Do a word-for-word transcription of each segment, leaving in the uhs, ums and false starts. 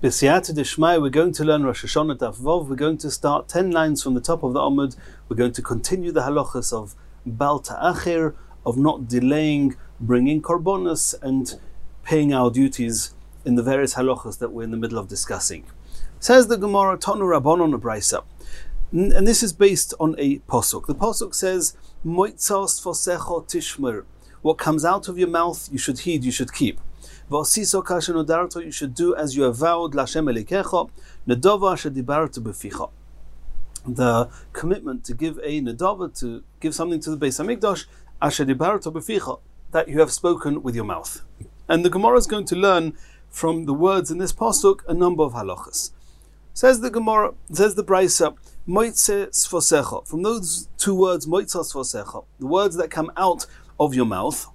B'siyata d'shmaya, we're going to learn Rosh Hashanah Daf Vav. We're going to start ten lines from the top of the Amud. We're going to continue the halachas of Bal Ta'achir, of not delaying bringing korbanos and paying our duties in the various halachas that we're in the middle of discussing. Says the Gemara, Tanu Rabbanon Abraisa. And this is based on a posuk. The posuk says, Moitzas fosecho tishmer. What comes out of your mouth, you should heed, you should keep. V'osiso kashen odarto, you should do as you have vowed, Lashem elikecha, nedova shedibarto beficha. The commitment to give a nedova, to give something to the Beis Hamikdash, asher dibarto beficha, that you have spoken with your mouth. And the Gemara is going to learn from the words in this pasuk a number of halachas. Says the Gemara, says the Braisa, moitze sfosecha. From those two words, moitze sfosecha, the words that come out of your mouth,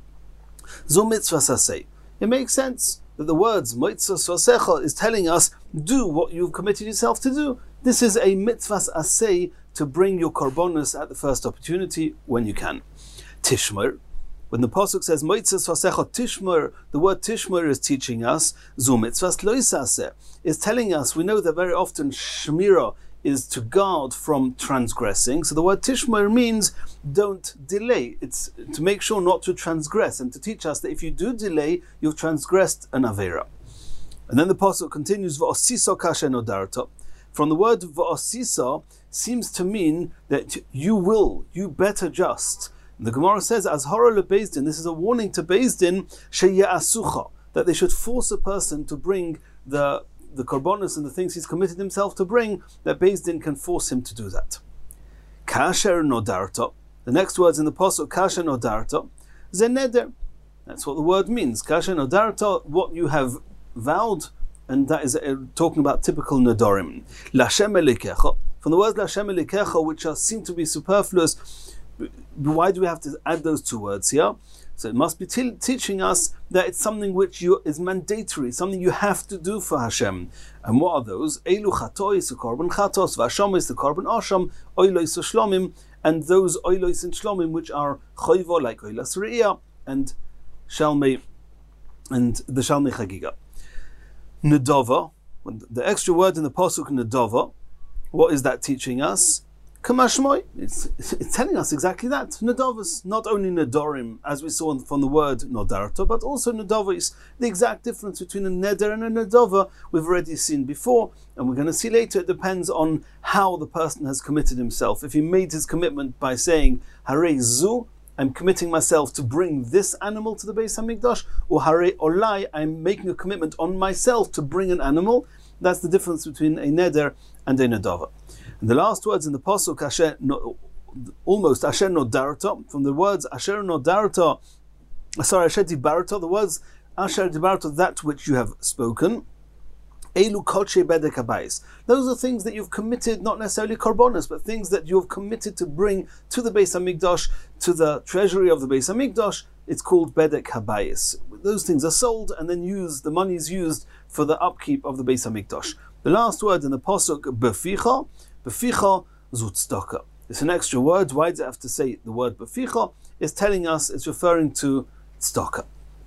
zo mitzvah saseh. It makes sense that the words moitze sfosecha is telling us, do what you've committed yourself to do. This is a mitzvah aseh, to bring your korbanos at the first opportunity when you can. Tishmer, when the pasuk says moitzes vasecha tishmer, the word tishmer is teaching us zu mitzvahs lo yisaseh, is telling us, we know that very often shmira is to guard from transgressing. So the word tishmer means don't delay. It's to make sure not to transgress, and to teach us that if you do delay, you've transgressed an avera. And then the pasuk continues, v'osiso kashen odarto. From the word v'osiso seems to mean that you will, you better just. The Gemara says, as hora lebeis din, this is a warning to beis din, sheye'asucha, that they should force a person to bring the the korbanos and the things he's committed himself to bring, that beis din can force him to do that. Kasher nodarto, the next words in the pasuk, kasher nodarto, ze neder. That's what the word means. Kasher nodarto, what you have vowed, and that is uh, talking about typical nedarim. Lashem elikecha, from the words Lashem elikecha, which are, seem to be superfluous. Why do we have to add those two words here? So it must be t- teaching us that it's something which you, is mandatory, something you have to do for Hashem. And what are those? Eilu chatois, the korban chatos, v'ashomis, the korban asham, oilois shlomim, and those oilois and shlomim which are choivo, like oilas re'iyah, and shalmei, and the shalmei chagiga. Nedova, the extra word in the pasuk nedova, what is that teaching us? Kamashmoy, it's, it's telling us exactly that. Nedovas, not only nedorim, as we saw from the word nodarto, but also nedovis. The exact difference between a neder and a nedova we've already seen before, and we're going to see later. It depends on how the person has committed himself. If he made his commitment by saying, Harei zu, I'm committing myself to bring this animal to the Beis Hamikdash, or Harei olai, I'm making a commitment on myself to bring an animal. That's the difference between a neder and a nedova. And the last words in the pasuk, asher no, almost asher nodarta, from the words asher nodarta, sorry, asher dibarta, the words asher dibarta, that which you have spoken. Elu koche bedek habayis. Those are things that you've committed, not necessarily korbanos, but things that you've committed to bring to the Beis Hamikdash, to the treasury of the Beis Hamikdash. It's called bedek habayis. Those things are sold and then used. The money is used for the upkeep of the Beis Hamikdash. The last word in the pasuk, beficha. Beficha zutstaka. It's an extra word. Why does it have to say the word beficha? It's telling us, it's referring to tzedakah.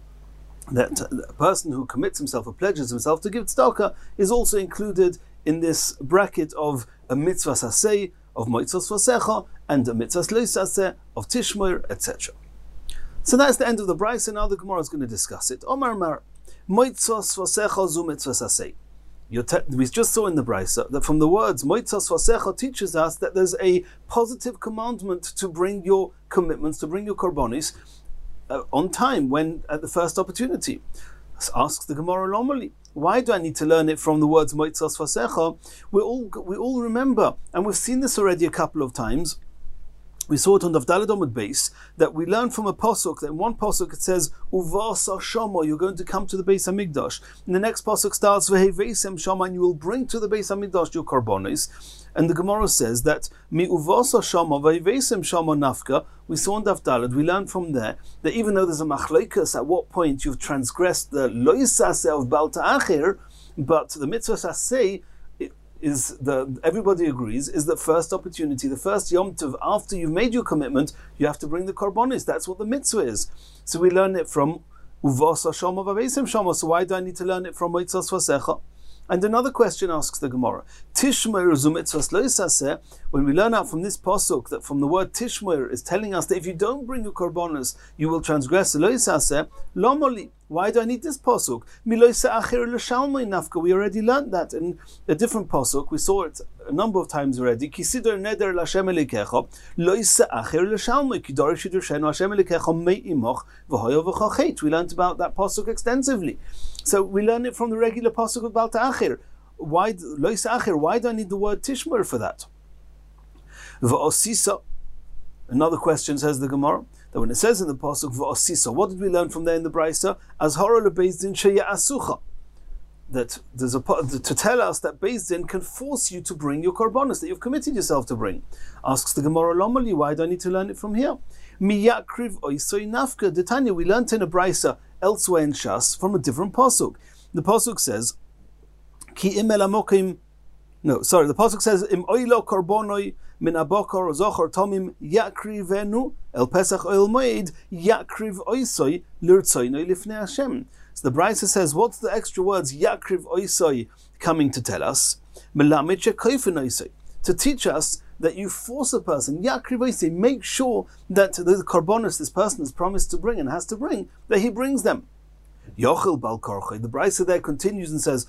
That a person who commits himself or pledges himself to give tzedakah is also included in this bracket of a mitzvah saseh, of moitzos vasecha, and a mitzvah lo saseh, of tishmer, et cetera. So that's the end of the brayso, and now the Gemara is going to discuss it. Omar mar, moitzos vasecha zu mitzvah saseh. Te- we just saw in the brayso that from the words moitzos vasecha teaches us that there's a positive commandment to bring your commitments, to bring your korbanis uh, on time, when at the first opportunity. Asks the Gemara normally, why do I need to learn it from the words moitzos vasecha? We all we all remember, and we've seen this already a couple of times. We saw it on the Avdalad Amud base, that we learn from a pasuk, that in one pasuk it says, Uvasa Shama, you're going to come to the Beis Hamikdash. And the next pasuk starts, Vehevesem Shama, and you will bring to the Beis Hamikdash your korbanos. And the Gemara says that, Mi Uvasa Shama, Vehevesem Shama Nafka, we saw in the Avdalad, we learn from there, that even though there's a machlokes at what point you've transgressed the lo yisaseh of Bal Ta'achir, but the mitzvah saseh, is the everybody agrees is the first opportunity, the first Yom Tov after you've made your commitment, you have to bring the korbanos. That's what the mitzvah is. So we learn it from Uvasa Shama Vavesem Shama. So why do I need to learn it from Moitzos Vasecha? And another question asks the Gemara, Tishmoir zu mitzvahs lo yisaseh, when we learn out from this pasuk that from the word Tishmoir is telling us that if you don't bring your korbanos, you will transgress lo yisaseh, lomoli. Why do I need this pasuk? Milo yisa'achir l'shalmei nafka. We already learned that in a different pasuk. We saw it a number of times already. Kisidor neder l'Hashem elikecha, lo yisa'achir l'shalmei, kidor shidurshenu Hashem elikecha me'imoch v'hoyo v'chachet. We learned about that pasuk extensively. So we learn it from the regular pasuk of Bal Ta'achir. Why lo yisa'achir? Why do I need the word Tishmoir for that? V'osisa. Another question, says the Gemara, that when it says in the pasuk v'osisa, what did we learn from there in the Brisa? As hara lebeis din sheya'asucha, that there's a to tell us that Beis Din can force you to bring your korbanos that you've committed yourself to bring. Asks the Gemara, Lomali, why do I need to learn it from here? Miyakriv oisoi nafka. Detanya, we learned in a Brisa elsewhere in Shas from a different pasuk. The pasuk says, Ki im elamokim. No, sorry. The pasuk says, Im oilo korbonoi min abokor zochor tomim yakrivenu el pesach oil moed yakriv oisoi lirtsoinoi lifnei Hashem. So the Brisa says, what's the extra words yakriv oisoi coming to tell us? Melamed shekoifen oisoi, to teach us that you force a person, yakriv oisoi, make sure that the korbanos this person has promised to bring and has to bring, that he brings them. Yochel bal korchoi. The Brisa there continues and says,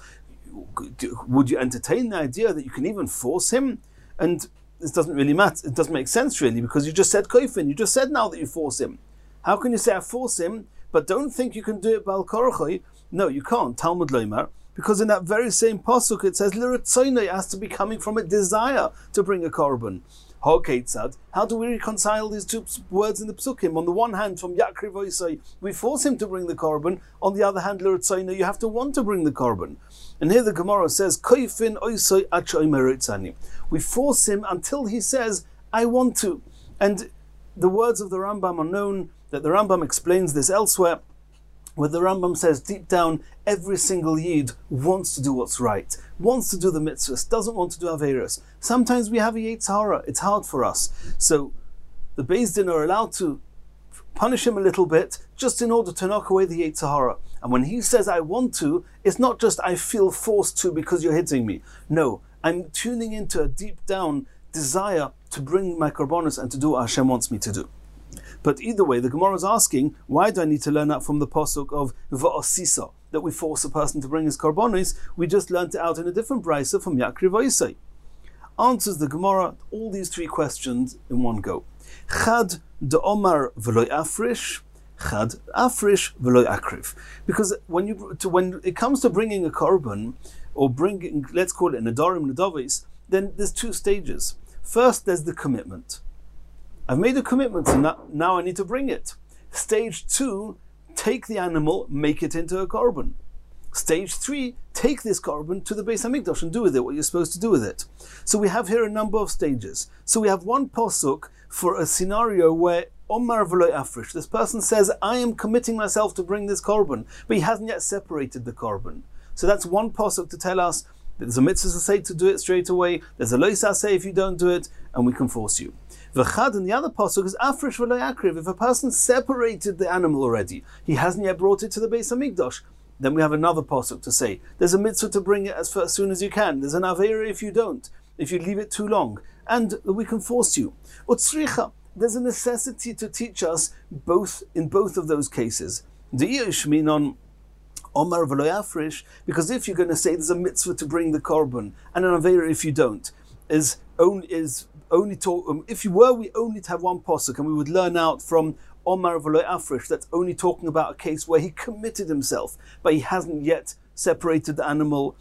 would you entertain the idea that you can even force him? And this doesn't really matter. It doesn't make sense really, because you just said koifin. You just said now that you force him. How can you say I force him, but don't think you can do it bal korchoi? No, you can't. Talmud Loimar, because in that very same pasuk it says liritzoinai, has to be coming from a desire to bring a korban. Ha'ketzad. How do we reconcile these two words in the psukim? On the one hand, from yakriv oisai, we force him to bring the korban. On the other hand, liritzoinai, you have to want to bring the korban. And here the Gemara says, koifin oisai achoy meritzani. We force him until he says, I want to. And the words of the Rambam are known, that the Rambam explains this elsewhere, where the Rambam says deep down, every single Yid wants to do what's right, wants to do the mitzvahs, doesn't want to do Averos. Sometimes we have a Yetzer Hara, it's hard for us. So the Beis Din are allowed to punish him a little bit, just in order to knock away the Yetzer Hara. And when he says, I want to, it's not just I feel forced to because you're hitting me. No, I'm tuning into a deep down desire to bring my korbanos and to do what Hashem wants me to do. But either way, the Gemara is asking, why do I need to learn that from the pasuk of va'osisa, that we force a person to bring his korbanos? We just learned it out in a different brisa from Yakriv Oisai. Answers the Gemara all these three questions in one go. Chad de Omar v'loy afrish, Chad afrish v'loy akriv. Because when you to, when it comes to bringing a korban, or bringing, let's call it an adorim nedavis, then there's two stages. First, there's the commitment. I've made a commitment, and so now I need to bring it. Stage two, take the animal, make it into a korban. Stage three, take this korban to the Beis Hamikdash and do with it what you're supposed to do with it. So we have here a number of stages. So we have one pasuk for a scenario where Omar v'loy afrish, this person says, I am committing myself to bring this korban, but he hasn't yet separated the korban. So that's one pasuk to tell us that there's a mitzvah to say to do it straight away, there's a lo yisaseh if you don't do it, and we can force you. V'chad, and the other pasuk is afrish v'lo yakriv. If a person separated the animal already, he hasn't yet brought it to the Beis Hamikdash, then we have another pasuk to say there's a mitzvah to bring it as, as soon as you can. There's an avera if you don't, if you leave it too long, and we can force you. Utzricha, there's a necessity to teach us both in both of those cases. D'iyishminon Omar v'lo yafrish, because if you're going to say there's a mitzvah to bring the korban and an avera if you don't, is only is only talk. Um, if you were we only to have one pasuk, and we would learn out from Omar v'lo afrish, that's only talking about a case where he committed himself, but he hasn't yet separated the animal.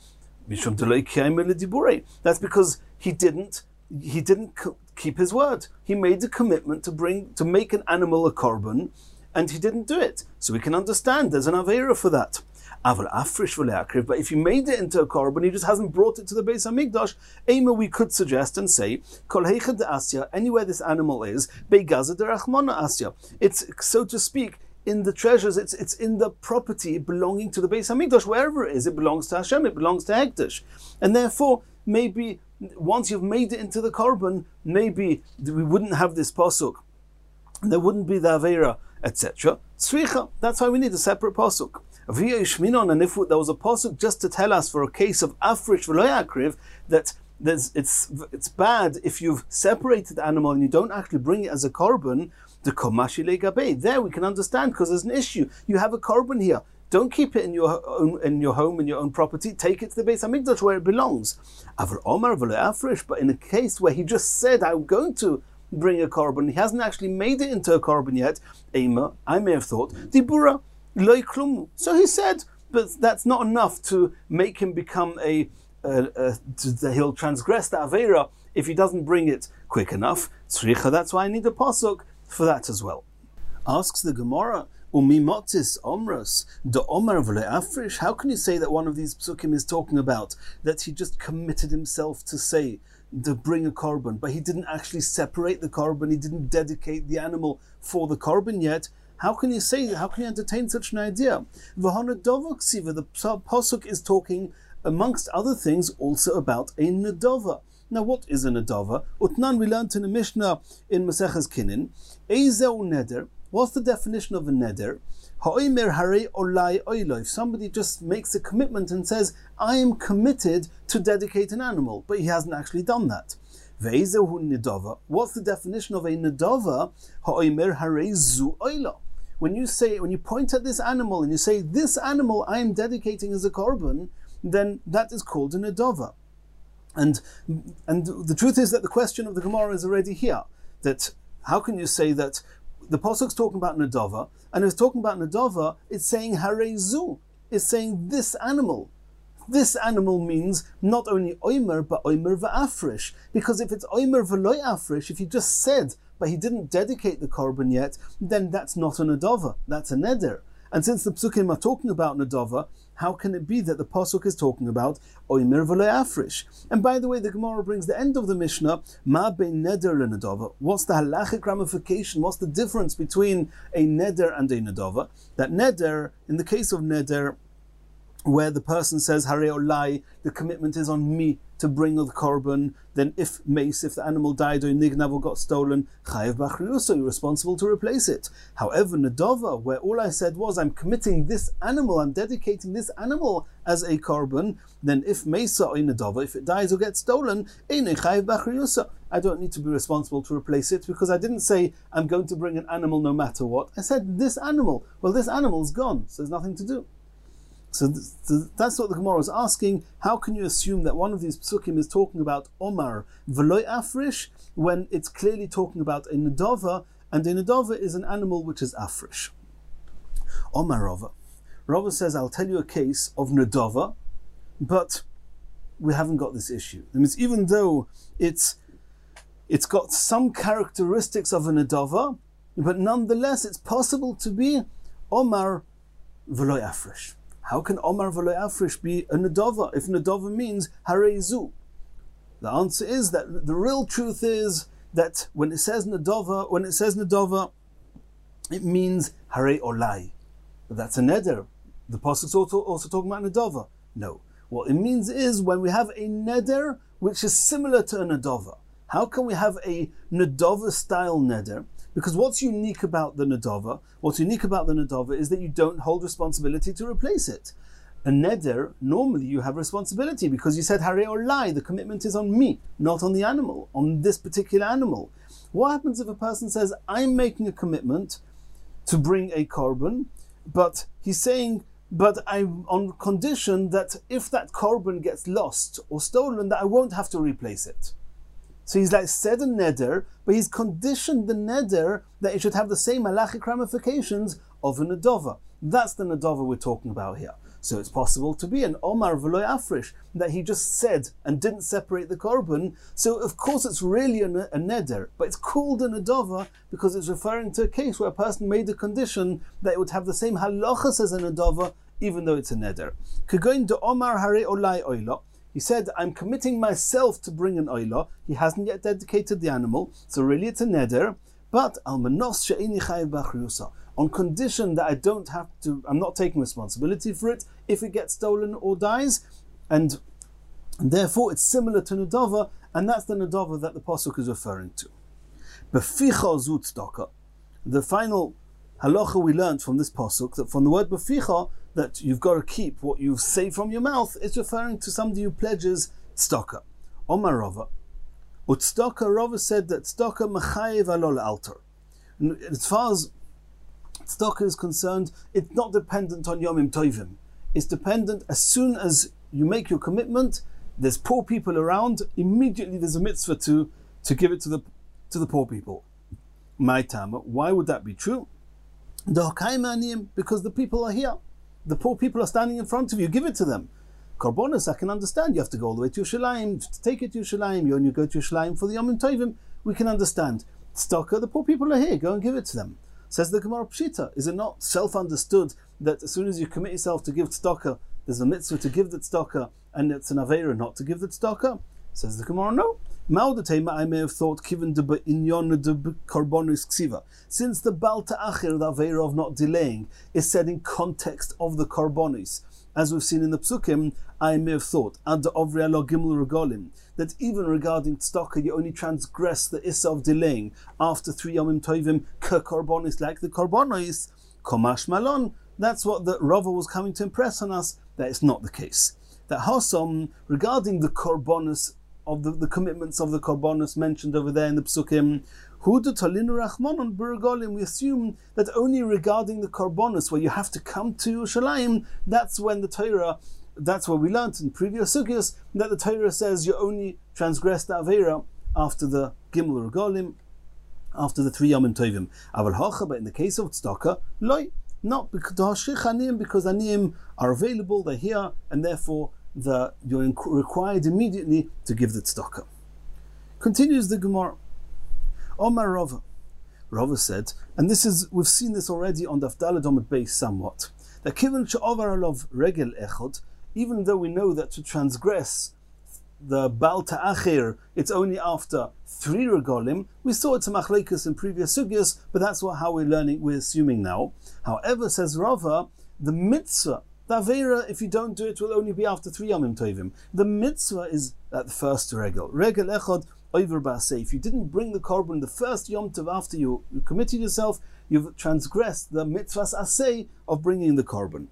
That's because he didn't he didn't keep his word. He made a commitment to bring to make an animal a korban, and he didn't do it. So we can understand there's an avera for that. But if you made it into a korban, he just hasn't brought it to the Beis Hamikdash, Ema, we could suggest and say, Kol heicha de asya, anywhere this animal is, Beigaza de Rachmana asya. It's, so to speak, in the treasures, it's it's in the property belonging to the Beis Hamikdash, wherever it is, it belongs to Hashem, it belongs to Hekdesh. And therefore, maybe once you've made it into the korban, maybe we wouldn't have this pasuk, there wouldn't be the avera, et cetera. Tzricha, that's why we need a separate pasuk. And if there was a pasuk just to tell us for a case of afrish v'lo yakriv, that there's, it's it's bad if you've separated the animal and you don't actually bring it as a korban, the komashi legabe. There we can understand, because there's an issue. You have a korban here. Don't keep it in your own, in your home, in your own property. Take it to the Beis Hamikdash where it belongs. Avar Omar v'lo afrish. But in a case where he just said, I'm going to bring a korban, he hasn't actually made it into a korban yet. Ema, I may have thought, dibura loy klum. So he said, but that's not enough to make him become a, uh, uh, to, he'll transgress the Aveira if he doesn't bring it quick enough. Tzricha, that's why I need a pasuk for that as well. Asks the Gemara, Umi motzis omras, the omar v'le afrish. How can you say that one of these psukim is talking about that he just committed himself to say, to bring a korban, but he didn't actually separate the korban, he didn't dedicate the animal for the korban yet? How can you say, how can you entertain such an idea? V'hana dovah ksiva, the pasuk is talking, amongst other things, also about a nedova. Now, what is a nedova? Utnan, we learned in the Mishnah in Maseches Kinin. Eizeu neder. What's the definition of a neder? Ha'omer harei olai oilo. If somebody just makes a commitment and says, I am committed to dedicate an animal, but he hasn't actually done that. Ve'eizeu nedova. What's the definition of a nedova? Ha'omer harei zu oilo. When you say, when you point at this animal and you say, this animal I am dedicating as a korban, then that is called a nedova. And and the truth is that the question of the Gemara is already here. That how can you say that the pasuk's talking about nedova, and if it's talking about nedova, it's saying harei zu, it's saying this animal. This animal means not only oimer, but oimer v'afresh. Because if it's oimer v'loy afresh, if he just said, but he didn't dedicate the korban yet, then that's not a nedova, that's a neder. And since the psukim are talking about nedova, how can it be that the pasuk is talking about oimer v'loy afrish? And by the way, the Gemara brings the end of the Mishnah, ma bein neder lenedova. What's the halachic ramification? What's the difference between a neder and a nedova? That neder, in the case of neder, where the person says harei olai, the commitment is on me to bring the korban, then if mace, if the animal died or nignav or got stolen, chayev b'achriuso, you're responsible to replace it. However, nedova, where all I said was I'm committing this animal, I'm dedicating this animal as a korban, then if mesa or nedova, if it dies or gets stolen, einei chayev b'achriuso, I don't need to be responsible to replace it, because I didn't say I'm going to bring an animal no matter what. I said this animal. Well, this animal's gone, so there's nothing to do. So th- th- that's what the Gemara is asking. How can you assume that one of these psukim is talking about Omar v'loy afrish when it's clearly talking about a nedova, and a nedova is an animal which is afrish? Omar Rava. Rava says, I'll tell you a case of nedova, but we haven't got this issue. That means even though it's it's got some characteristics of a nedova, but nonetheless it's possible to be Omar v'loy afrish. How can Omar v'loy afrish be a nedova if nedova means harei zu? The answer is that the real truth is that when it says nedova, when it says nedova, it means harei olai. But that's a neder. The pasuk's also, also talking about nedova. No. What it means is when we have a neder which is similar to a nedova. How can we have a nedova style neder? Because what's unique about the nedova, what's unique about the nedova is that you don't hold responsibility to replace it. A neder, normally you have responsibility because you said harei olai, the commitment is on me, not on the animal, on this particular animal. What happens if a person says, I'm making a commitment to bring a korban, but he's saying, but I'm on condition that if that korban gets lost or stolen, that I won't have to replace it. So he's like said a neder, but he's conditioned the neder that it should have the same halachic ramifications of a nedova. That's the nedova we're talking about here. So it's possible to be an Omar v'loy afrish, that he just said and didn't separate the korban. So of course it's really a, a neder, but it's called a nedova because it's referring to a case where a person made a condition that it would have the same halachas as a nedova, even though it's a neder. Kegoin de Omar harei olai oilo. He said, I'm committing myself to bring an oila. He hasn't yet dedicated the animal, so really it's a neder. But al manos she'eni chayev b'achriusa, on condition that I don't have to, I'm not taking responsibility for it if it gets stolen or dies, and, and therefore it's similar to nedova, and that's the nedova that the pasuk is referring to. Beficha zu tzedakah. The final halacha we learned from this pasuk, that from the word beficha, that you've got to keep what you say from your mouth, it's referring to somebody who pledges tzedakah. Omar Rava. Tzedakah, Rava said that tzedakah mechayev alol alter. As far as tzedakah is concerned, it's not dependent on Yomim Tovim. It's dependent as soon as you make your commitment, there's poor people around, immediately there's a mitzvah to, to give it to the to the poor people. My tama, why would that be true? Because the people are here. The poor people are standing in front of you, give it to them. Korbanos, I can understand, you have to go all the way to Yerushalayim, to take it to Yerushalayim, you only go to Yerushalayim for the Yom Tovim, we can understand. Tzedakah, the poor people are here, go and give it to them. Says the Gemara Pshita, is it not self-understood that as soon as you commit yourself to give tzedakah, there's a mitzvah to give the tzedakah, and it's an aveira not to give the tzedakah? Says the Gemara, no. I may have thought, since the Baal Ta'achir, the aveira of not delaying, is said in context of the korbanos, as we've seen in the Psukim, I may have thought, Ad Ovri Alo Gimel Regolim, that even regarding tzedakah, you only transgress the issa of delaying after three Yomim Tovim, ke korbanos, like the korbanos, Komash Malon. That's what the Rava was coming to impress on us, that it's not the case. That Hasom, regarding the korbanos, of the, the commitments of the korbanos mentioned over there in the Psukim, Hudu Tolinu Rachmanon Burgolim, we assume that only regarding the korbanos, where you have to come to Yerushalayim, that's when the Torah, that's what we learnt in previous sugyas, that the Torah says you only transgress the Aveira after the Gimel Regolim, after the three Yomim Tovim. Aval Hocha, but in the case of tzedakah, loy, not because because aniyim are available, they're here, and therefore the, you're required immediately to give the tzedakah. Continues the Gemara. Omar Rava. Rava said, and this is, we've seen this already on Daf Daled Amud Beis somewhat, that kiven she'ovar alov regel echad, even though we know that to transgress the Baal Ta'achir, it's only after three regolim. We saw it's a machlekes in previous sugyas, but that's what, how we're learning, we're assuming now. However, says Rava, the mitzvah, the aveira, if you don't do it, will only be after three Yomim Tovim. The mitzvah is at the first regel. Regel echad over ba'aseh. If you didn't bring the korban the first Yom Tov after you, you committed yourself, you've transgressed the mitzvah's aseh of bringing the korban.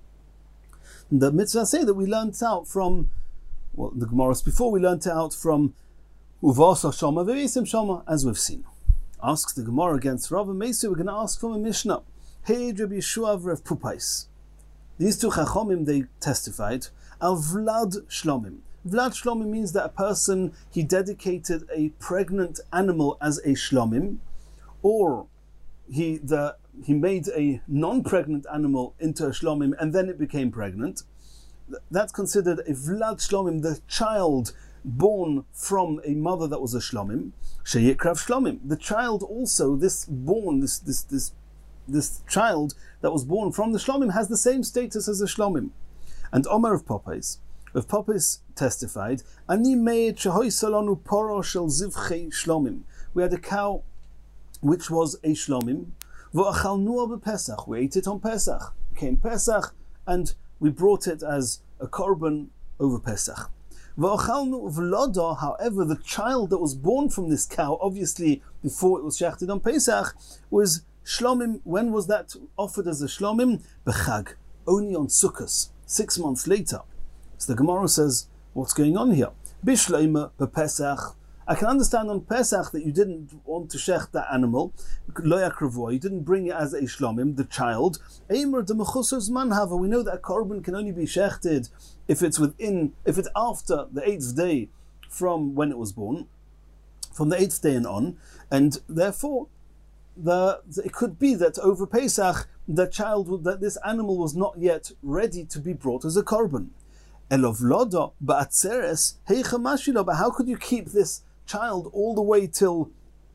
The mitzvah aseh that we learned out from, well, the Gemara's before, we learned out from Uvasa Shama Ve'isim Shama, as we've seen. Asks the Gemara against Rav Mesu, we're going to ask from a Mishnah. Hey, Rabbi Yeshua Rav Pupais. These two Chachomim, they testified, Al Vlad Shlomim. Vlad Shlomim means that a person, he dedicated a pregnant animal as a Shlomim, or he the he made a non-pregnant animal into a Shlomim and then it became pregnant. That's considered a Vlad Shlomim, the child born from a mother that was a Shlomim. Sheyikrav Shlomim. The child also, this born, this this this this child that was born from the Shlomim has the same status as a Shlomim. And Omer of Popais, of Popais testified, Ani meid shehoy salonu poro shel zivchei Shlomim. We had a cow which was a Shlomim. V'achalnua b'Pesach. We ate it on Pesach. Came Pesach, and we brought it as a korban over Pesach. V'achalnu v'loda. However, the child that was born from this cow, obviously before it was shechted on Pesach, was Shlomim. When was that offered as a Shlomim? B'chag. Only on Sukkot, six months later. So the Gemara says, what's going on here? Bishleima b'Pesach. I can understand on Pesach that you didn't want to shecht that animal, lo yakravua, you didn't bring it as a Shlomim, the child. Eimer de mechusas manhava. We know that a korban can only be shechted if it's within, if it's after the eighth day from when it was born, from the eighth day and on, and therefore the, the it could be that over Pesach the child, that this animal was not yet ready to be brought as a korban. Elovloda ba'atzeres heicha mashilo. But how could you keep this child all the way till?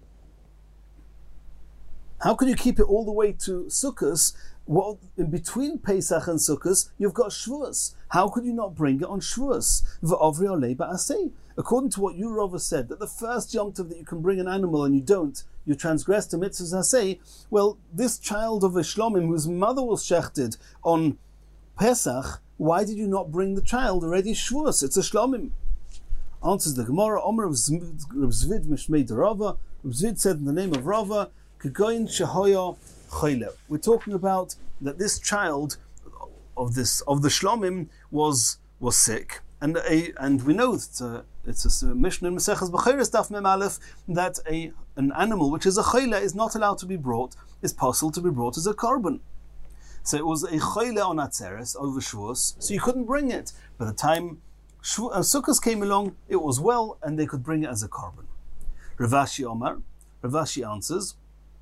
How could you keep it all the way to Sukkot? Well, in between Pesach and Sukkot, you've got Shavuos. How could you not bring it on Shavuos? V'ovri olei ba'aseh. According to what you, Rava, said, that the first Yom Tov that you can bring an animal and you don't, you transgress the mitzvahs aseh. Well, this child of a Shlomim whose mother was shechted on Pesach, why did you not bring the child already Shavuos? It's a Shlomim. Answers the Gemara, Omer of Zvid Mishmei de Rava. Zvid said in the name of Rava, Kegoyin Shehoya Choyle. We're talking about that this child of this of the Shlomim was was sick, and a and we know that uh, it's a Mishnah in Maseches Bechoros Daf Mem Aleph that a an animal which is a chayla is not allowed to be brought, is possible to be brought as a korban. So it was a chayla on Atzeres over Shavuos, so you couldn't bring it. By the time Shavu- uh, Sukkot came along, it was well, and they could bring it as a korban. Rav Ashi Omar, Rav Ashi answers,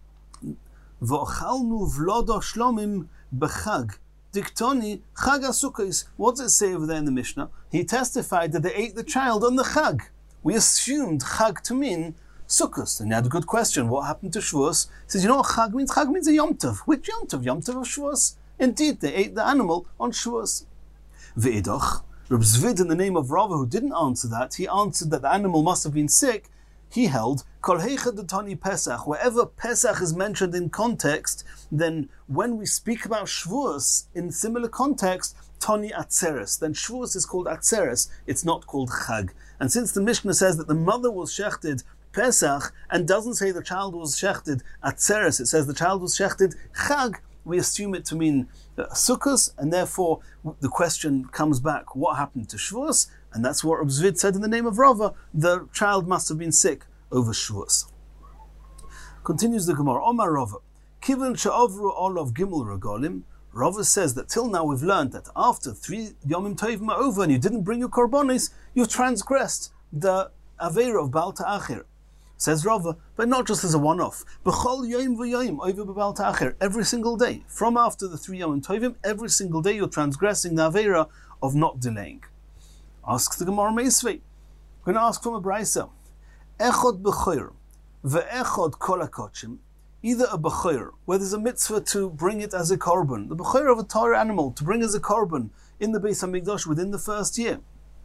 V'ochalnu v'lodo shlomim b'chag diktoni chag ha-sukkos. What does it say over there in the Mishnah? He testified that they ate the child on the chag. We assumed chag to mean Sukkot. And he had a good question. What happened to Shavuos? He says, you know what chag means? Chag means a Yom Tov. Which Yom Tov? Yom Tov of Shavuos. Indeed, they ate the animal on Shavuos. V'idach, Reb Zvid, in the name of Rava, who didn't answer that, he answered that the animal must have been sick. He held, Kol heicha detani Pesach, wherever Pesach is mentioned in context, then when we speak about Shavuos in similar context, Tani Atzeres, then Shavuos is called Atzeres, it's not called Chag. And since the Mishnah says that the mother was shechted Pesach, and doesn't say the child was shechted Atzeres, it says the child was shechted Chag, we assume it to mean uh, Sukkos, and therefore the question comes back, what happened to Shavuos? And that's what Reb Zvid said in the name of Rava, the child must have been sick over Shavuos. Continues the Gemara, Omar Rava, Kivan she'ovru olav gimel regalim. Rava says that till now we've learned that after three Yomim Tovim are over and you didn't bring your korbanos, you've transgressed the Aveira of Baal Ta'achir. Says Rava, but not just as a one-off. B'chol yoyim v'yoyim over Baal Ta'achir, every single day. From after the three Yomim Tovim, every single day you're transgressing the Aveira of not delaying. Asks the Gemara Meisvei. We're going to ask from a Braisa. Echod b'choir ve'echod kol hakochim. Either a b'choir, where there's a mitzvah to bring it as a korban, the b'choir of a Torah animal, to bring as a korban in the Beis HaMikdash within the first year.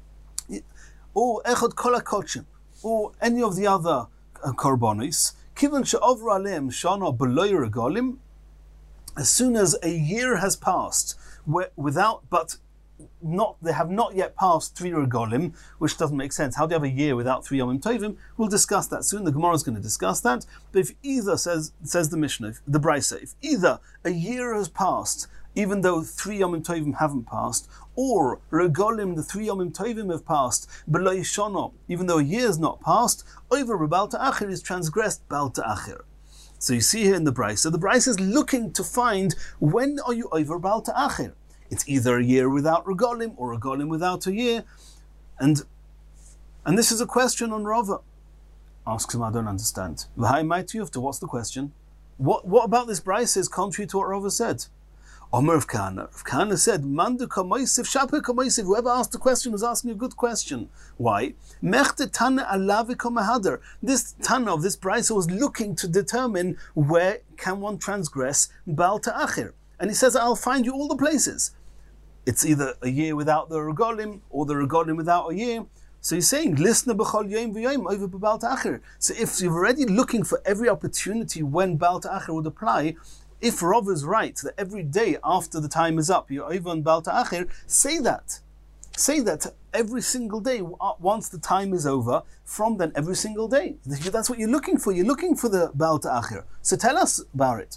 Or echod kol hakochim, or any of the other uh, korbanos. Kivan she'ovru aleim shana b'lo regalim. As soon as a year has passed, where, without, but Not they have not yet passed three regalim, which doesn't make sense. How do you have a year without three Yomim Tovim? We'll discuss that soon. The Gemara is going to discuss that. But if either, says says the Mishnah, the Brisa, if either a year has passed, even though three Yomim Tovim haven't passed, or regalim, the three Yomim Tovim have passed, b'lo yishana, even though a year has not passed, over Baal Ta'achir is transgressed Baal Ta'achir. So you see here in the Brisa, the Brisa is looking to find when are you over Baal Ta'achir. It's either a year without regalim or regalim without a year. And and this is a question on Rava. Asks him, I don't understand. What's the question? What what about this Brisa is contrary to what Rava said? Omer of Kahana. Rav Kahana said, Mandu kamoisiv, shape kamoisiv. Whoever asked the question was asking a good question. Why? Mechte Tana alavi komahader. This Tana of this Brisa was looking to determine where can one transgress Baal Ta'achir. And he says, I'll find you all the places. It's either a year without the regalim or the regalim without a year. So he's saying, listen b'chol yoyim v'yoyim over Baal Ta'achir. So if you're already looking for every opportunity when Baal Ta'achir would apply, if Rav is right that every day after the time is up, you're over on Baal Ta'achir, say that. Say that every single day once the time is over, from then every single day. That's what you're looking for. You're looking for the Baal Ta'achir. So tell us about it.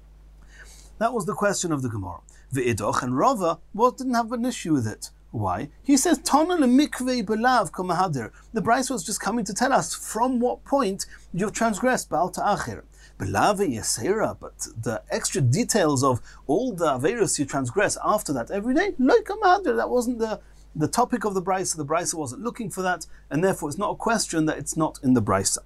That was the question of the Gemara. V'idoch, and Rava well, didn't have an issue with it. Why? He says, Tana lemikvei belav komahader. The Brisa was just coming to tell us from what point you've transgressed Baal Ta'achir. Belav yasera, but the extra details of all the averos you transgress after that every day, lo komahader. That wasn't the, the topic of the Brisa. The Brisa wasn't looking for that, and therefore it's not a question that it's not in the Brisa.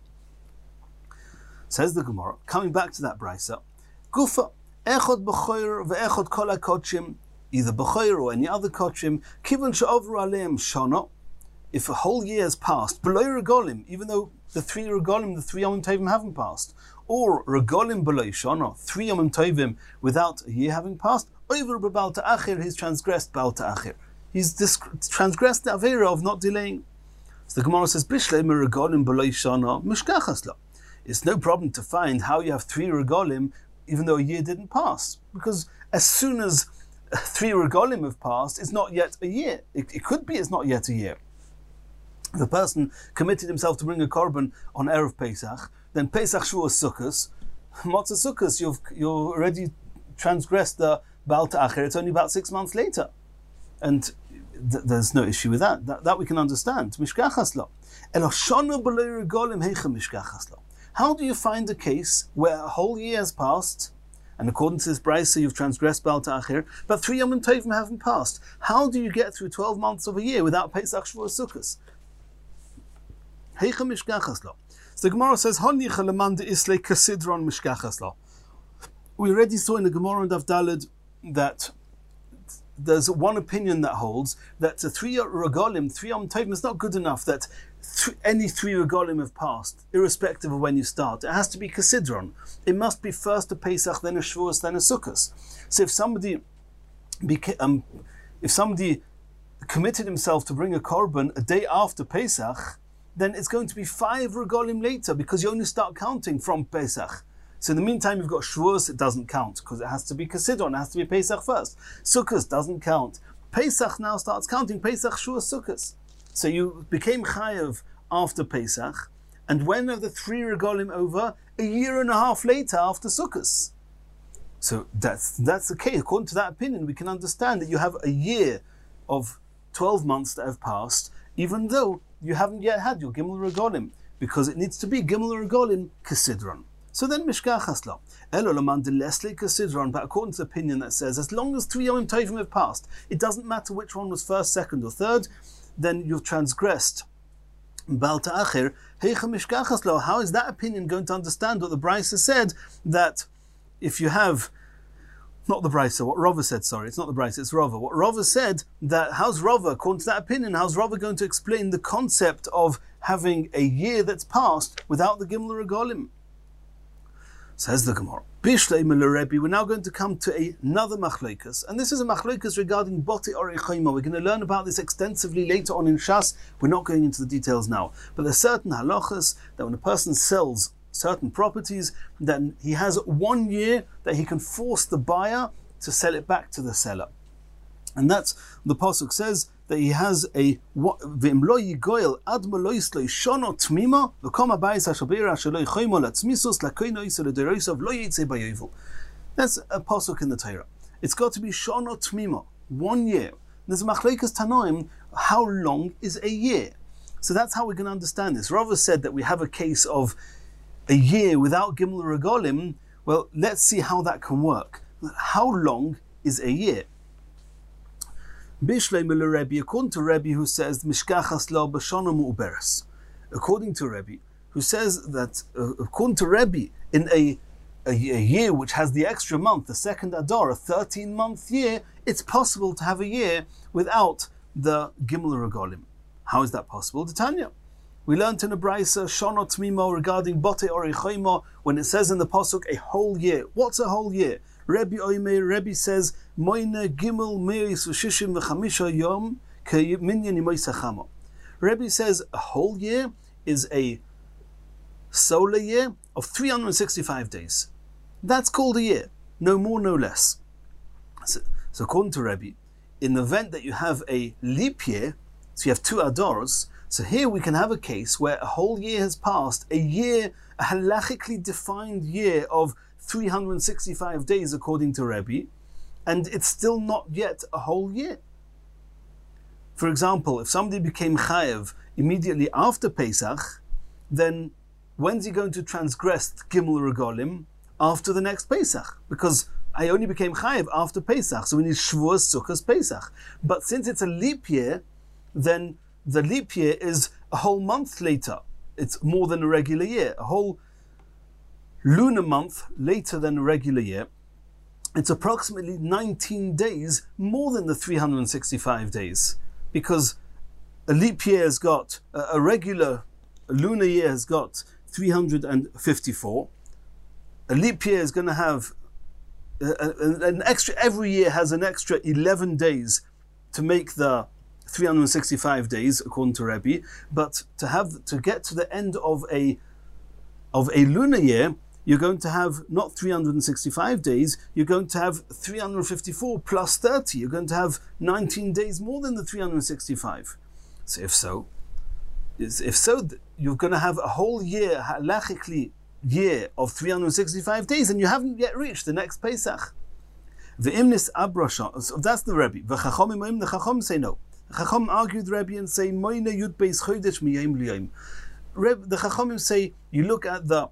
Says the Gemara, coming back to that Brisa, Gufa. Echod b'choir ve'echod kol hakochim, either b'choir or any other kochim, kivan she'ovru aleim shana, if a whole year has passed, b'lo regalim, even though the three regalim, the three Yomim Tovim haven't passed, or regalim b'lo shana, three Yomim Tovim without a year having passed, over Baal Ta'achir, he's transgressed Baal Ta'achir. He's disc- transgressed the Aveira of not delaying. So the Gemara says, Bishlei me regalim b'lo shana, mishkachas lo. It's no problem to find how you have three regalim even though a year didn't pass. Because as soon as three regalim have passed, it's not yet a year. It, it could be it's not yet a year. If a person committed himself to bring a korban on Erev Pesach, then Pesach Shavuos Sukkos, Matzah Sukkos, you've you already transgressed the Baal Ta'achir, it's only about six months later. And th- there's no issue with that. That, that we can understand. Mishkachas lo. Elo shonu b'lo regolim heicha mishkachas lo. How do you find a case where a whole year has passed, and according to this brisa you've transgressed Baal Ta'achir, but three Yom Tovim haven't passed? How do you get through twelve months of a year without Pesach, Shavuos, Sukkos? Heicha mishkachas lo. So the Gemara says, Honicha leman de'islei kasidron mishkachas lo. We already saw in the Gemara and Daf Daled that there's one opinion that holds that the three regalim, three Yom Tovim is not good enough, that th- any three regalim have passed, irrespective of when you start. It has to be Kasidron. It must be first a Pesach, then a Shavuos, then a Sukkos. So if somebody beca- um, if somebody committed himself to bring a korban a day after Pesach, then it's going to be five regalim later, because you only start counting from Pesach. So in the meantime, you've got Shavuos, it doesn't count, because it has to be Kasidron, it has to be Pesach first. Sukkos doesn't count. Pesach now starts counting, Pesach, Shavuos, Sukkos. So you became Chayav after Pesach, and when are the three regalim over? A year and a half later after Sukkos. So that's that's the case. According to that opinion, we can understand that you have a year of twelve months that have passed, even though you haven't yet had your Gimel Regalim, because it needs to be Gimel Regalim Kasidron. So then Mishkachas lo. Elo laman de lesli Kasidron, but according to the opinion that says, as long as three Yom Tovim have passed, it doesn't matter which one was first, second, or third, then you've transgressed Baal Ta'achir. Heicha Mishkachas lo. How is that opinion going to understand what the Brisa said, that if you have, not the Brisa, what Rava said, sorry, it's not the Brisa, it's Rava. What Rava said, that how's Rava, according to that opinion, how's Rava going to explain the concept of having a year that's passed without the Gimel Regalim? Says the Gemara. Bishlei Rebbe, we're now going to come to another machlokas, and this is a machlokas regarding Bote Orei Chayma. We're going to learn about this extensively later on in Shas. We're not going into the details now, but there's certain halachas that when a person sells certain properties, then he has one year that he can force the buyer to sell it back to the seller. And that's, the pasuk says that he has a v'im lo yigoyel ad lo yisloi shono tmima v'kom habayis hashabira shelo yichoymo latzmisos lakoino yisolederosav lo yitzei bayovel. That's a pasuk in the Torah. It's got to be shono tmima, one year. There's a machlekes tanoim, how long is a year? So that's how we're going to understand this. Rava said that we have a case of a year without Gimel Regalim. Well, let's see how that can work. How long is a year? Bishlei Mil Rebbe, according to Rebbe, who says Mishkachas lo b'shana mu'uberes. According to Rebbe, who says that uh, according to Rebbe, in a, a a year which has the extra month, the second Adar, a thirteen-month year, it's possible to have a year without the Gimel Regalim. How is that possible? The Tanya. We learned in a Brisa, Shonot Tmimo, regarding Bote Orei Chayma, when it says in the pasuk a whole year. What's a whole year? Rebbe Oimer, Rebbe says, Moine Gimel Meis V'Shishim V'Chamisha Yom Ke'minyan Yimoi Sachama. Rebbe says a whole year is a solar year of three hundred sixty-five days. That's called a year, no more, no less. So, so according to Rebbe, in the event that you have a leap year, so you have two Adars, so here we can have a case where a whole year has passed, a year, a halachically defined year of three hundred sixty-five days according to Rebbe, and it's still not yet a whole year. For example, if somebody became chayav immediately after Pesach, then when's he going to transgress Gimel Regalim? After the next Pesach, because I only became chayav after Pesach, so we need Shavuos, Sukkos, Pesach. But since it's a leap year, then the leap year is a whole month later. It's more than a regular year, a whole lunar month later than a regular year. It's approximately nineteen days more than the three hundred sixty-five days, because a leap year has got, a regular a lunar year has got three hundred fifty-four. A leap year is going to have an extra, every year has an extra eleven days to make the three hundred sixty-five days, according to Rebbe. But to have to get to the end of a of a lunar year, you're going to have not three hundred sixty-five days, you're going to have three hundred fifty-four plus thirty. You're going to have nineteen days more than the three hundred sixty-five. So if so, if so, you're going to have a whole year, halachically year of three hundred sixty-five days, and you haven't yet reached the next Pesach. The imnis abrasha. So that's the Rebbe. The Chachomim, the Chachom say no. The Chachom argued Rebbe and say moina yud beis chodesh miyayim liyayim. The Chachomim say you look at the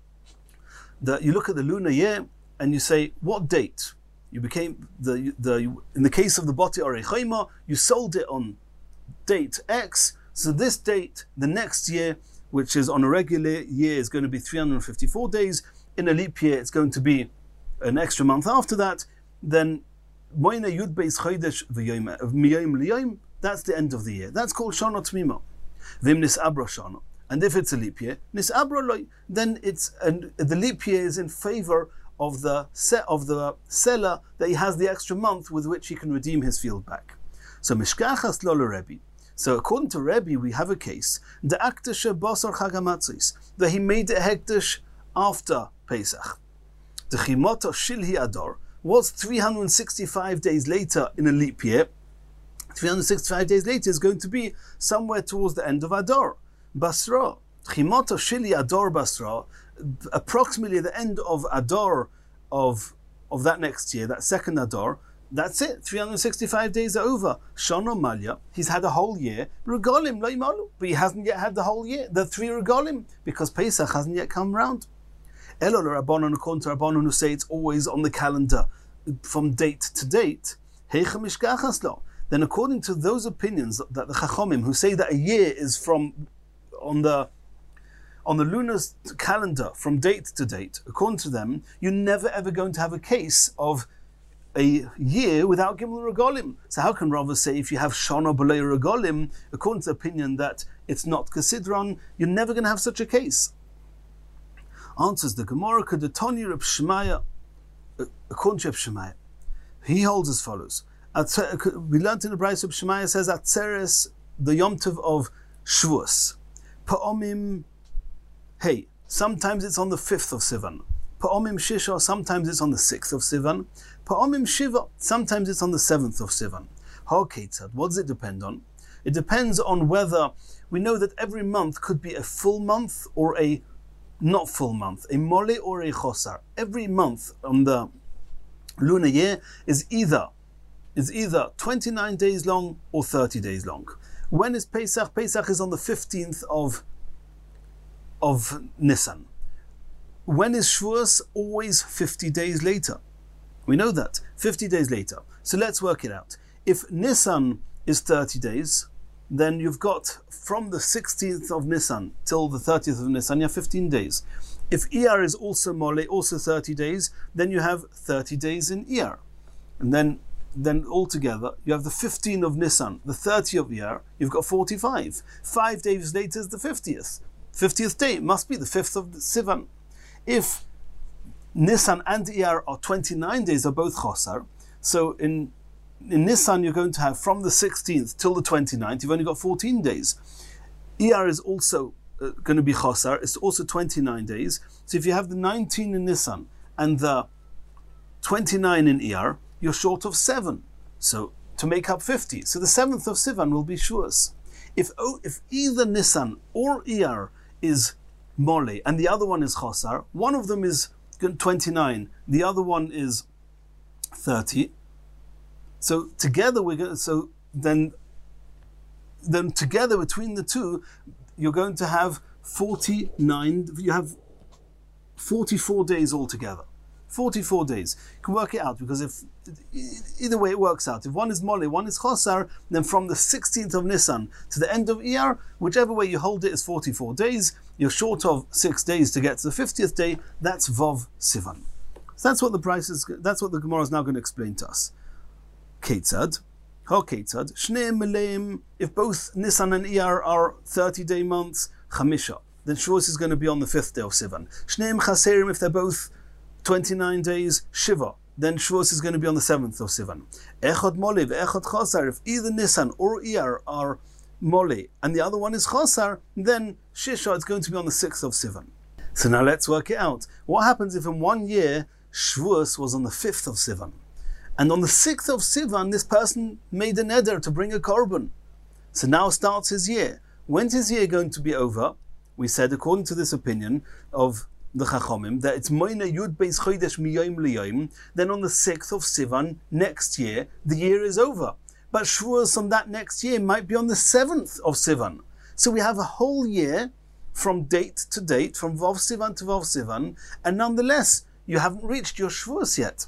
the you look at the lunar year and you say what date you became the the in the case of the Bati Orei Chayma, you sold it on date X. So this date, the next year, which is on a regular year, is going to be three hundred fifty-four days. In a leap year, it's going to be an extra month after that. Then moina yud beis chodesh miyayim liyayim. That's the end of the year. That's called Shana Tmima. Vim nis abra shana. And if it's a leap year, nis abra loy, then it's and the leap year is in favor of the set of the seller that he has the extra month with which he can redeem his field back. So mishkachas lo Rebbe. So according to Rebbe, we have a case the akdasha basar chagamatzis that he made a hekdesh after Pesach. The chimota shilhi adar was three hundred sixty-five days later in a leap year. three hundred sixty-five days later is going to be somewhere towards the end of Adar. Basra. Chimota Shili Adar Basra, approximately the end of Adar of, of that next year, that second Adar, that's it. three hundred sixty-five days are over. Shana Malya, he's had a whole year. Regalim Laimalu, but he hasn't yet had the whole year. The three Regalim, because Pesach hasn't yet come round. Elol Rabbanon, according to Rabbanon, who say it's always on the calendar from date to date. Heicha Mishkachas Lo. Then according to those opinions that the Chachomim who say that a year is from on the on the lunar calendar from date to date, according to them, you're never ever going to have a case of a year without Gimel Regalim. So how can Rava say if you have Shana B'lei Regalim, according to the opinion that it's not Kesidron, you're never going to have such a case? Answers the Gemara, Kedetoni Reb Shemaya, according to Reb Shemaya, he holds as follows. We learned in the Brayso of Shemaya says Atzeres, the Yom Tov of Shavuos. Pa'omim, hey, sometimes it's on the fifth of Sivan. Pa'omim Shisha, sometimes it's on the sixth of Sivan. Pa'omim Shiva, sometimes it's on the seventh of Sivan. Ha'ketzad, what does it depend on? It depends on whether, we know that every month could be a full month or a not full month, a mole or a chosar. Every month on the lunar year is either is either twenty-nine days long or thirty days long. When is Pesach? Pesach is on the fifteenth of, of Nisan. When is Shavuos? Always fifty days later. We know that, fifty days later. So let's work it out. If Nisan is thirty days, then you've got from the sixteenth of Nisan till the thirtieth of Nisan, you have fifteen days. If Iyar is also Mole, also thirty days, then you have thirty days in Iyar. And then then altogether, you have the fifteenth of Nisan, the thirtieth of Iyar, you've got forty-five. Five days later is the fiftieth. fiftieth day must be the fifth of Sivan. If Nisan and Iyar are twenty-nine days, are both Chosar, so in in Nisan you're going to have from the sixteenth till the twenty-ninth, you've only got fourteen days. Iyar is also uh, going to be Chosar, it's also twenty-nine days. So if you have the nineteen in Nisan and the twenty-nine in Iyar, you're short of seven. So to make up fifty. So the seventh of Sivan will be Shavuos. If oh, if either Nisan or Iyar is Mole and the other one is Chosar, one of them is twenty-nine, the other one is thirty. So together we're going. So then, then together between the two, you're going to have forty-nine. You have forty-four days altogether. forty-four days. You can work it out because if either way it works out. If one is Mole, one is Chosar, then from the sixteenth of Nisan to the end of Iyar, whichever way you hold it is forty-four days. You're short of six days to get to the fiftieth day. That's Vav Sivan. So that's what the price is. That's what the Gemara is now going to explain to us. Ketzad, how Ketzad? Shneim Meleim. If both Nisan and Iyar are thirty-day months, Chamisha, then Shavuos is going to be on the fifth day of Sivan. Shneim Chaserim. If they're both twenty-nine days, Shiva, then Shavuos is going to be on the seventh of Sivan. Echad Mole, Echad Chosar. If either Nisan or Iyar are Mole and the other one is Chosar, then Shisha is going to be on the sixth of Sivan. So now let's work it out. What happens if in one year Shavuos was on the fifth of Sivan, and on the sixth of Sivan this person made an eder to bring a korban? So now starts his year. When's his year going to be over? We said according to this opinion of the Chachomim, that it's Moina Yud Beis Chodesh Miyom Liyom, then on the sixth of Sivan next year, the year is over. But Shavuos on that next year might be on the seventh of Sivan. So we have a whole year from date to date, from Vav Sivan to Vav Sivan, and nonetheless, you haven't reached your Shavuos yet.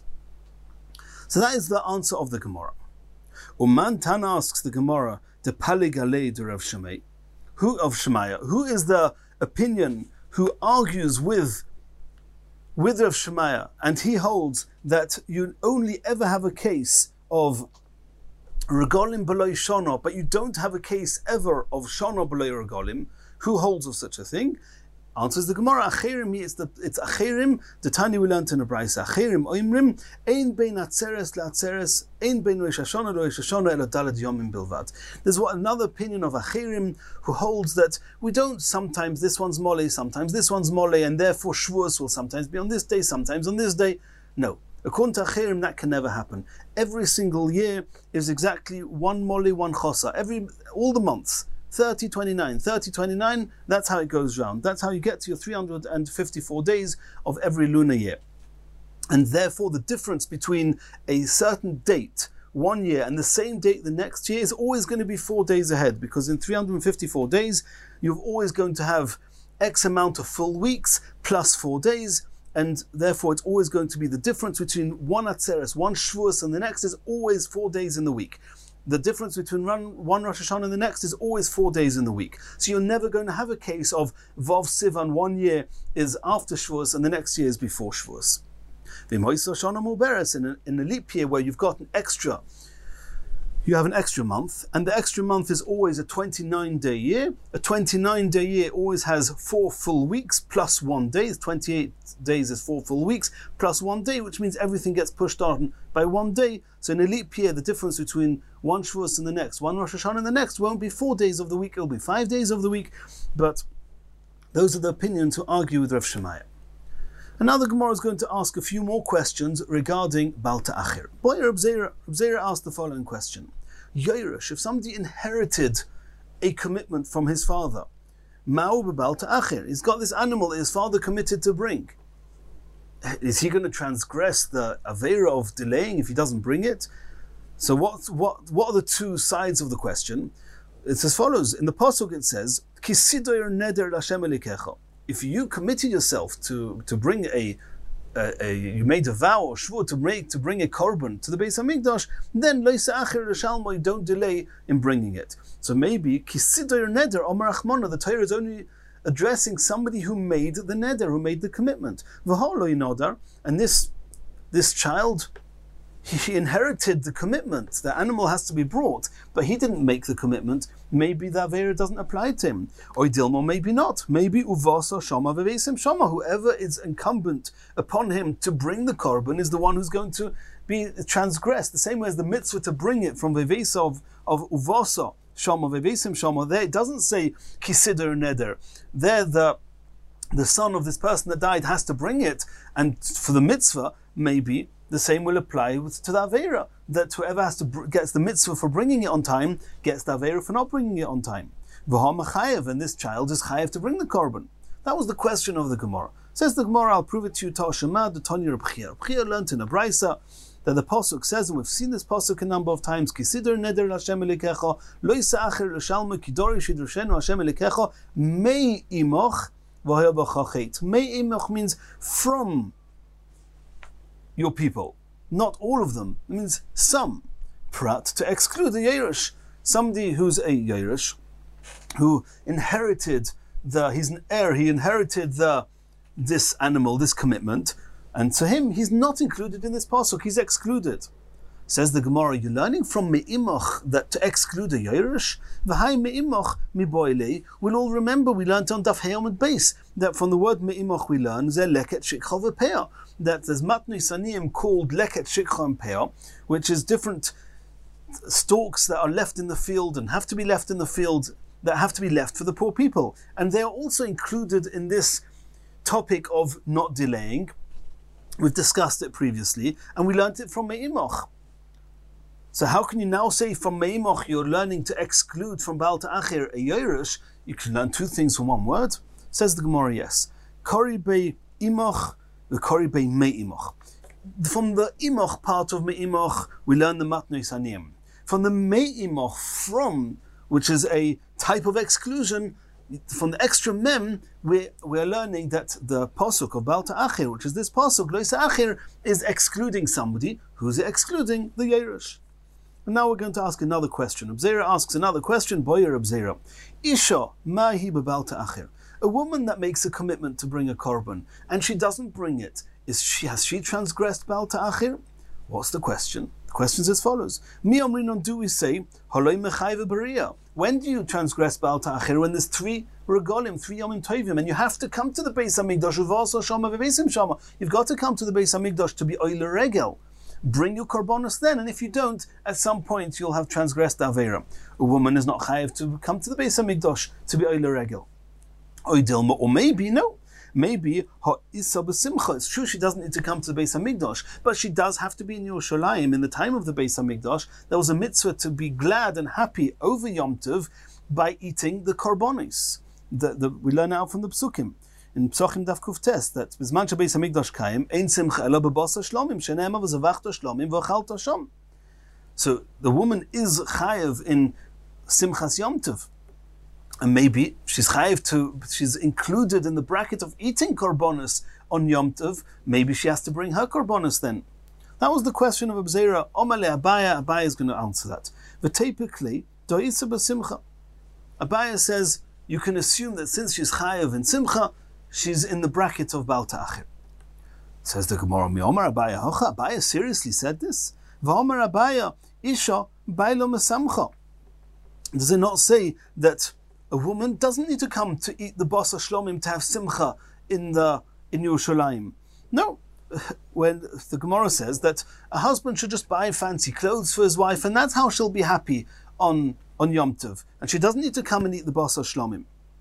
So that is the answer of the Gemara. Uman Tan asks the Gemara, the Paligalei de Rav Shemai, who of Shemaya, who is the opinion who argues with with Rav Shemaya, and he holds that you only ever have a case of Regalim B'loi Shana, but you don't have a case ever of Shana B'loi Regalim. Who holds of such a thing? Answers the Gemara, Acherim, it's the it's Acherim, the Tani we learned in the Brayso. Acherim oimrim, ein bein atzeres la'atzeres, ein bein Rosh Hashanah Rosh Hashanah ela daled yomim bilvad. There's what another opinion of Acherim who holds that we don't sometimes this one's mole, sometimes this one's mole, and therefore Shavuos will sometimes be on this day, sometimes on this day. No. According to Acherim, that can never happen. Every single year is exactly one mole, one chosa. Every all the months. thirty twenty-nine, thirty twenty-nine, that's how it goes round. That's how you get to your three hundred fifty-four days of every lunar year. And therefore the difference between a certain date one year and the same date the next year is always going to be four days ahead, because in three hundred fifty-four days, you're always going to have X amount of full weeks plus four days, and therefore it's always going to be the difference between one Atzeres, one Shavuos, and the next is always four days in the week. The difference between one, one Rosh Hashanah and the next is always four days in the week. So you're never going to have a case of Vav Sivan, one year is after Shavuos and the next year is before Shavuos. In a, in a leap year where you've got an extra, you have an extra month, and the extra month is always a twenty-nine day year. A twenty-nine day year always has four full weeks plus one day. twenty-eight days is four full weeks plus one day, which means everything gets pushed on by one day. So in a leap year, the difference between one Shavuos and the next, one Rosh Hashanah and the next, won't be four days of the week, it'll be five days of the week. But those are the opinions who argue with Rav Shemaya. And now the Gemara is going to ask a few more questions regarding Baal Ta'achir. Boy, Reb Zera asked the following question. Yerush, if somebody inherited a commitment from his father, Ma'u b'Baal Ta'achir, he's got this animal that his father committed to bring. Is he going to transgress the Aveira of delaying if he doesn't bring it? So what, what, what are the two sides of the question? It's as follows. In the Pasuk it says, Kisidoyer neder l'Hashem elikecha. If you committed yourself to, to bring a, a, a, you made a vow or shvur to bring, to bring a korban to the Beis HaMikdash, then loisa acher l'shalmoi, don't delay in bringing it. So maybe, Kisidoyer neder, Omer Achmona, the Torah is only addressing somebody who made the neder, who made the commitment. V'holoi nodar, and this, this child, he inherited the commitment. The animal has to be brought, but he didn't make the commitment. Maybe the Avera doesn't apply to him. Or Dilmo, maybe not. Maybe Uvasa Shama Vevesim Shama. Whoever is incumbent upon him to bring the korban is the one who's going to be transgressed. The same way as the mitzvah to bring it from Vevesa of, of Uvasa Shama Vevesim Shama. There it doesn't say Kisider Neder. There the the son of this person that died has to bring it, and for the mitzvah, maybe the same will apply with, to the Avera, that whoever has to gets the mitzvah for bringing it on time gets the Avera for not bringing it on time. V'ha chayev, and this child is chayev to bring the korban. That was the question of the Gemara. Says the Gemara, I'll prove it to you. Tashema, the Tanya Reb Chia. Reb Chia learned in a Brayso that the pasuk says, and we've seen this pasuk a number of times. Kisidor neder Hashem elikecha, lo yisa'acher l'shalma kidori shidrushenu Hashem elikecha, mei imoch v'haya b'chachet. Mei imoch means from your people, not all of them. It means some. Prat, to exclude the Yerush. Somebody who's a Yerush, who inherited the, he's an heir, he inherited the this animal, this commitment, and to him, he's not included in this pasuk, he's excluded. Says the Gemara, you're learning from Me'imoch that to exclude a Yerush, V'hai Me'imoch mi'boilei, we'll all remember, we learned on Daf Heyom base, that from the word Me'imoch we learn, Zeh leket shikcha v'peah, that there's matnei saniyim called leket shikcha and peah, which is different stalks that are left in the field and have to be left in the field, that have to be left for the poor people. And they are also included in this topic of not delaying. We've discussed it previously, and we learned it from Me'imoch. So how can you now say from Me'imoch you're learning to exclude from Baal Ta'achir a Yerush? You can learn two things from one word. Says the Gemara, yes. Kori be imoch v'kori bei me'imoch. From the imoch part of me'imoch, we learn the matnos aniyim. From the me'imoch, from, which is a type of exclusion, from the extra mem, we we are learning that the pasuk of Baal Ta'achir, which is this pasuk, Lo Ta'achir, is excluding somebody. Who's it excluding? The Yerush. And now we're going to ask another question. Abzera asks another question. Boyer Abzera, Isha mahi b'Baal Ta'achir. A woman that makes a commitment to bring a korban and she doesn't bring it, is she has she transgressed Baal Ta'achir? What's the question? The question is as follows: Mi omrinon, do we say Holoi mechayve b'riyah? When do you transgress Baal Ta'achir? When there's three regalim, three yomim tovim, and you have to come to the Beis Hamikdash. Uvaso shama v'veisim shama. You've got to come to the Beis Hamikdash to be oile regel. Bring your korbanos then, and if you don't, at some point you'll have transgressed Avera. A woman is not chayiv to come to the Beis Hamikdash to be oile regel. Oidilma, or maybe no. Maybe ha'isa b'simcha. It's true she doesn't need to come to the Beis Hamikdash, but she does have to be in Yerushalayim in the time of the Beis Hamikdash. There was a mitzvah to be glad and happy over Yom Tov by eating the korbanos. The, the, we learn out from the Psukim in Psachim Daf Kuf Tes that Bizman Beis Hamikdash Kaim Ein Simcha Ela B'Basa Shlomim Shene'ema V'Zavachta Shlomim V'Achalta Sham. So the woman is chayav in Simchas Yom Tov. And maybe she's chayiv to, she's included in the bracket of eating korbanos on Yom Tov. Maybe she has to bring her korbanos then. That was the question of Abzera. Omale Abaya, Abaya is going to answer that. But typically, do'isa b'simcha. Abaya says, you can assume that since she's chayiv in simcha, she's in the bracket of Baal Ta'achir. Says the Gemara, Mi Omar Abaya, Hocha, Abaya seriously said this? V'Omar Abaya, Isha, Bailo Mesamcha. Does it not say that a woman doesn't need to come to eat the basa shlomim to have simcha in the in Yerushalayim? No. When the Gemara says that a husband should just buy fancy clothes for his wife and that's how she'll be happy on, on Yom Tov. And she doesn't need to come and eat the basa shlomim.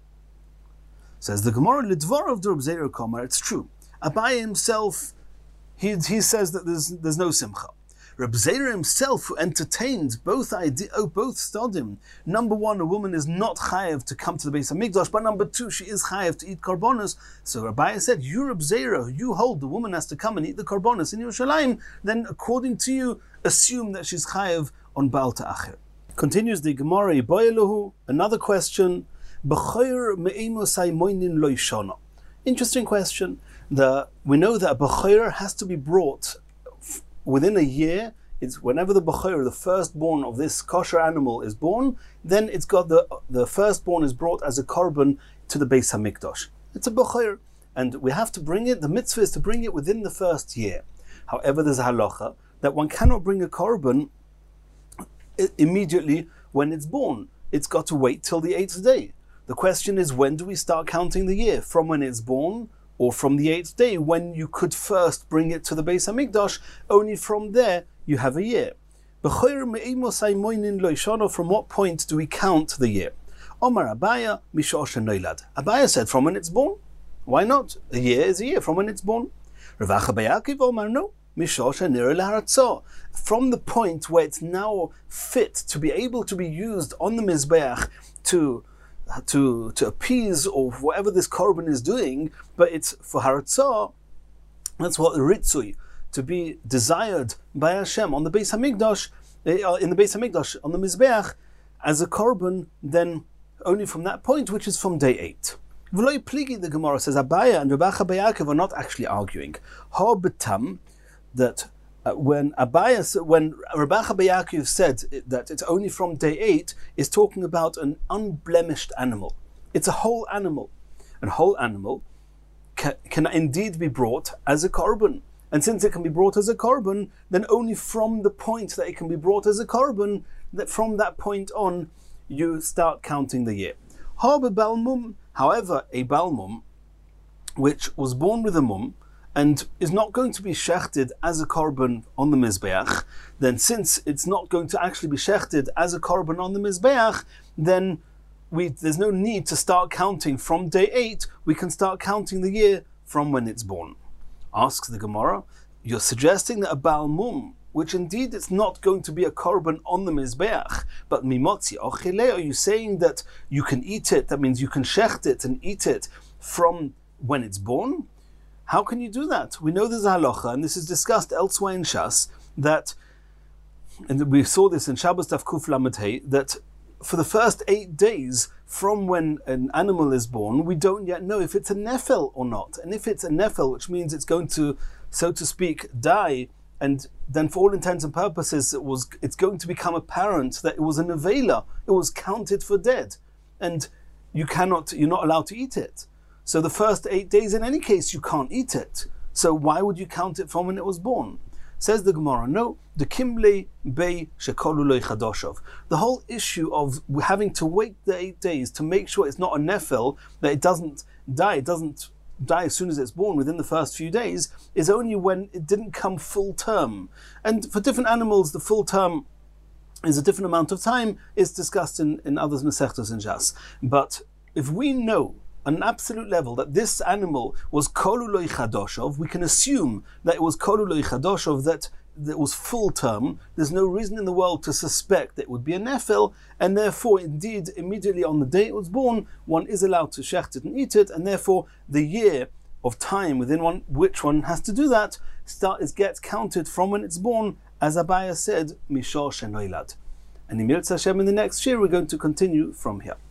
Says the Gemara, Lidvar of Reb Zera Kamar, it's true. Abaye himself, he, he says that there's, there's no simcha. Reb Zera himself, who entertained both idea, oh, both stadim. Number one, a woman is not chayav to come to the Beis Hamikdash, but number two, she is chayav to eat korbanos. So Rabbi said, you Reb Zera, you hold the woman has to come and eat the korbanos in Yerushalayim, then according to you, assume that she's chayav on Baal Ta'achir. Continues the Gemara, Boyeluhu, another question, B'choyer me'imosai moinin lo yishana. Interesting question. The, we know that a b'choyer has to be brought within a year. It's whenever the b'choyer, the firstborn of this kosher animal, is born, then it's got the the firstborn is brought as a korban to the Beis Hamikdash. It's a b'choyer, and we have to bring it. The mitzvah is to bring it within the first year. However, there's a halacha that one cannot bring a korban immediately when it's born. It's got to wait till the eighth day. The question is, when do we start counting the year? From when it's born, or from the eighth day, when you could first bring it to the Beis Hamikdash? Only from there you have a year. From what point do we count the year? Omar Abaya, Mishosha Noilad. Abaya said, from when it's born. Why not? A year is a year from when it's born. Ravacha Bayakiv Omar, no. Mishosha Nira Laharatzah. From the point where it's now fit to be able to be used on the Mizbeach to to to appease or whatever this korban is doing, but it's for haratzah. That's what ritzui, to be desired by Hashem on the Beis Hamikdash, in the Beis Hamikdash on the Mizbeach as a korban. Then only from that point, which is from day eight. V'loi pligi, the Gemara says, Abaya and Rabbi Yaakov are not actually arguing. Ha betam, that Uh, when Abaya, when Rabbi Yaakov said that it's only from day eight, is talking about an unblemished animal. It's a whole animal. A whole animal can, can indeed be brought as a korban. And since it can be brought as a korban, then only from the point that it can be brought as a korban, that from that point on, you start counting the year. However, a balmum, which was born with a mum, and is not going to be shechted as a korban on the Mizbeach, then since it's not going to actually be shechted as a korban on the Mizbeach, then we, there's no need to start counting from day eight. We can start counting the year from when it's born. Asks the Gemara, you're suggesting that a Baal Mum, which indeed it's not going to be a korban on the Mizbeach, but mimotzi ochile, are you saying that you can eat it, that means you can shecht it and eat it from when it's born? How can you do that? We know there's a halacha, and this is discussed elsewhere in Shas, that, and we saw this in Shabbos Daf Kuf Lamed Hey, that for the first eight days from when an animal is born, we don't yet know if it's a nefel or not. And if it's a nefel, which means it's going to, so to speak, die, and then for all intents and purposes, it was it's going to become apparent that it was a nevela, it was counted for dead, and you cannot, you're not allowed to eat it. So the first eight days, in any case, you can't eat it. So why would you count it from when it was born? Says the Gemara, no, the kimle bei shekolu loy chadoshov. The whole issue of having to wait the eight days to make sure it's not a nefel, that it doesn't die, it doesn't die as soon as it's born within the first few days, is only when it didn't come full term. And for different animals, the full term is a different amount of time. It's discussed in, in others Masechtos and Jas. But if we know on an absolute level that this animal was koluloi chadoshov, we can assume that it was koluloi chadoshov, that it was full term. There's no reason in the world to suspect that it would be a nefel, and therefore, indeed, immediately on the day it was born, one is allowed to shecht it and eat it, and therefore the year of time within one which one has to do that start is gets counted from when it's born, as Abaya said, mishor shenoilad. And in Yirtzeh Hashem, in the next year, we're going to continue from here.